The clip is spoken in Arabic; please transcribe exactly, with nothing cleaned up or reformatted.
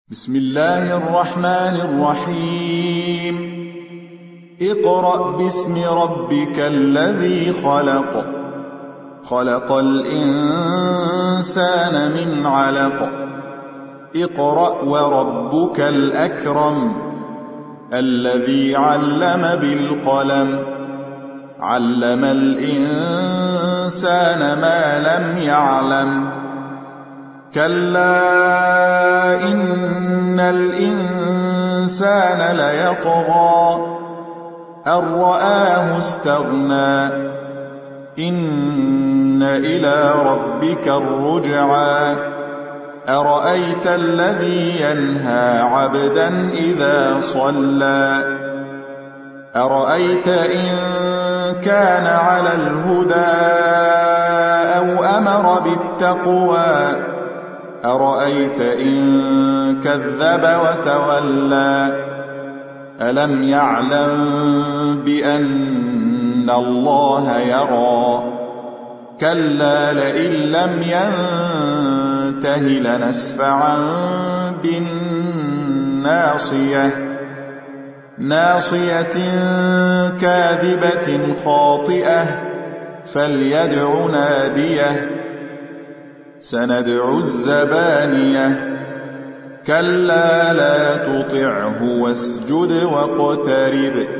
بسم الله الرحمن الرحيم اقرأ باسم ربك الذي خلق خلق الإنسان من علق اقرأ وربك الأكرم الذي علم بالقلم علم الإنسان ما لم يعلم كلا إن الإنسان ليطغى أن رآه استغنى إن إلى ربك الرجعى أرأيت الذي ينهى عبدا إذا صلى أرأيت إن كان على الهدى أو أمر بالتقوى أرأيت إن كذب وتولى ألم يعلم بأن الله يرى كلا لئن لم ينته لنسفعا بالناصية ناصية كاذبة خاطئة فليدع ناديه سندع الزبانية كلا لا تطعه واسجد واقترب